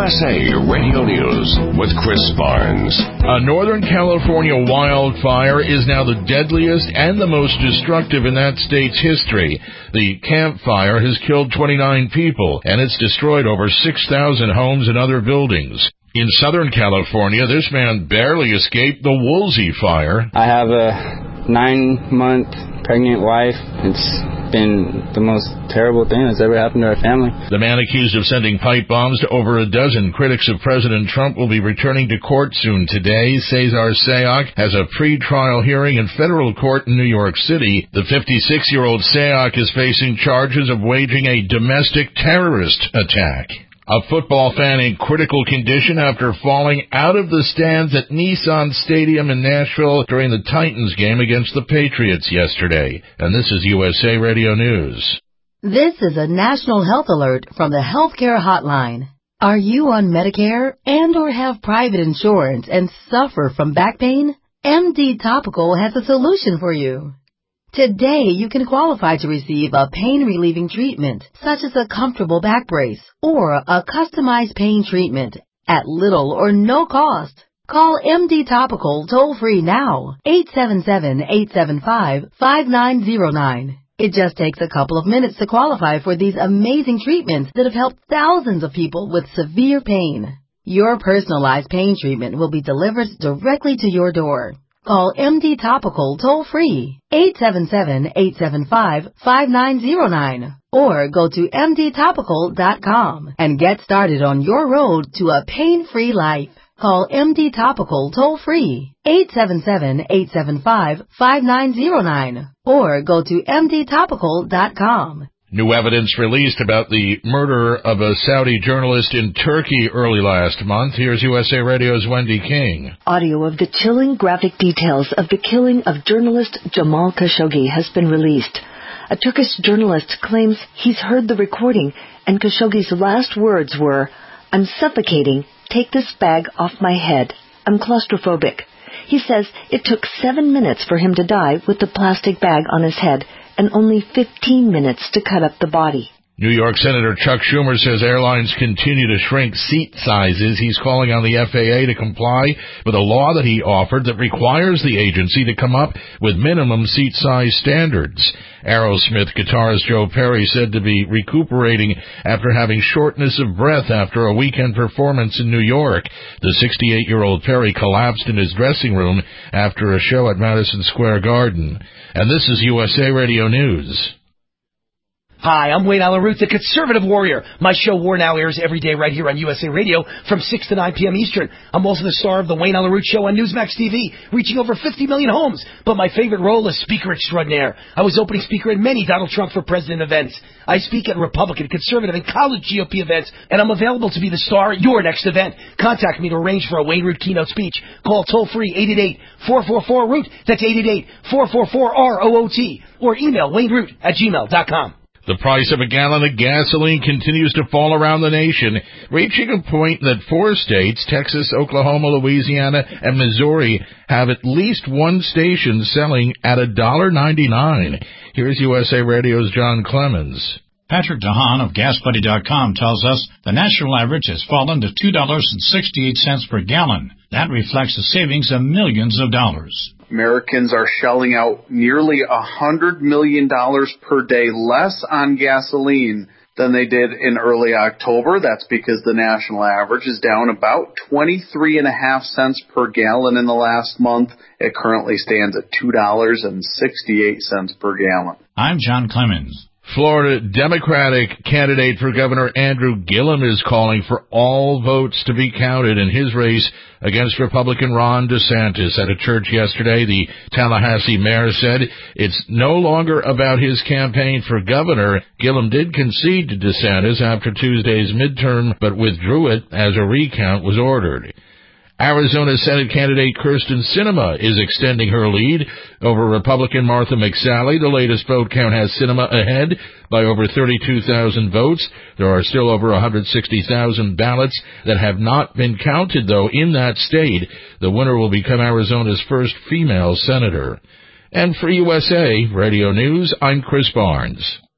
USA Radio News with Chris Barnes. A Northern California wildfire is now the deadliest and the most destructive in that state's history. The Camp Fire has killed 29 people, and it's destroyed over 6,000 homes and other buildings. In Southern California, this man barely escaped the Woolsey fire. I have a 9-month pregnant wife. It's been the most terrible thing that's ever happened to our family. The man accused of sending pipe bombs to over a dozen critics of President Trump will be returning to court soon today. Cesar Sayoc has a pre-trial hearing in federal court in New York City. The 56-year-old Sayoc is facing charges of waging a domestic terrorist attack. A football fan in critical condition after falling out of the stands at Nissan Stadium in Nashville during the Titans game against the Patriots yesterday. And this is USA Radio News. This is a national health alert from the Healthcare Hotline. Are you on Medicare and or have private insurance and suffer from back pain? MD Topical has a solution for you. Today, you can qualify to receive a pain-relieving treatment, such as a comfortable back brace or a customized pain treatment at little or no cost. Call MD Topical toll-free now, 877-875-5909. It just takes a couple of minutes to qualify for these amazing treatments that have helped thousands of people with severe pain. Your personalized pain treatment will be delivered directly to your door. Call MD Topical toll-free, 877-875-5909, or go to mdtopical.com and get started on your road to a pain-free life. Call MD Topical toll-free, 877-875-5909, or go to mdtopical.com. New evidence released about the murder of a Saudi journalist in Turkey early last month. Here's USA Radio's Wendy King. Audio of the chilling graphic details of the killing of journalist Jamal Khashoggi has been released. A Turkish journalist claims he's heard the recording, and Khashoggi's last words were, "I'm suffocating. Take this bag off my head. I'm claustrophobic." He says it took 7 minutes for him to die with the plastic bag on his head, and only 15 minutes to cut up the body. New York Senator Chuck Schumer says airlines continue to shrink seat sizes. He's calling on the FAA to comply with a law that he offered that requires the agency to come up with minimum seat size standards. Aerosmith guitarist Joe Perry said to be recuperating after having shortness of breath after a weekend performance in New York. The 68-year-old Perry collapsed in his dressing room after a show at Madison Square Garden. And this is USA Radio News. Hi, I'm Wayne Allyn Root, the Conservative Warrior. My show War Now airs every day right here on USA Radio from 6 to 9 p.m. Eastern. I'm also the star of the Wayne Allyn Root Show on Newsmax TV, reaching over 50 million homes. But my favorite role is Speaker Extraordinaire. I was opening speaker at many Donald Trump for President events. I speak at Republican, Conservative, and college GOP events, and I'm available to be the star at your next event. Contact me to arrange for a Wayne Root keynote speech. Call toll-free 888-444-ROOT. That's 888-444-ROOT. Or email wayneroot@gmail.com. The price of a gallon of gasoline continues to fall around the nation, reaching a point that 4 states, Texas, Oklahoma, Louisiana, and Missouri, have at least one station selling at $1.99. Here's USA Radio's John Clemens. Patrick DeHaan of GasBuddy.com tells us the national average has fallen to $2.68 per gallon. That reflects a savings of millions of dollars. Americans are shelling out nearly $100 million per day less on gasoline than they did in early October. That's because the national average is down about 23.5 cents per gallon in the last month. It currently stands at $2.68 per gallon. I'm John Clemens. Florida Democratic candidate for Governor Andrew Gillum is calling for all votes to be counted in his race against Republican Ron DeSantis. At a church yesterday, the Tallahassee mayor said it's no longer about his campaign for governor. Gillum did concede to DeSantis after Tuesday's midterm, but withdrew it as a recount was ordered. Arizona Senate candidate Kyrsten Sinema is extending her lead over Republican Martha McSally. The latest vote count has Sinema ahead by over 32,000 votes. There are still over 160,000 ballots that have not been counted, though, in that state. The winner will become Arizona's first female senator. And for USA Radio News, I'm Chris Barnes.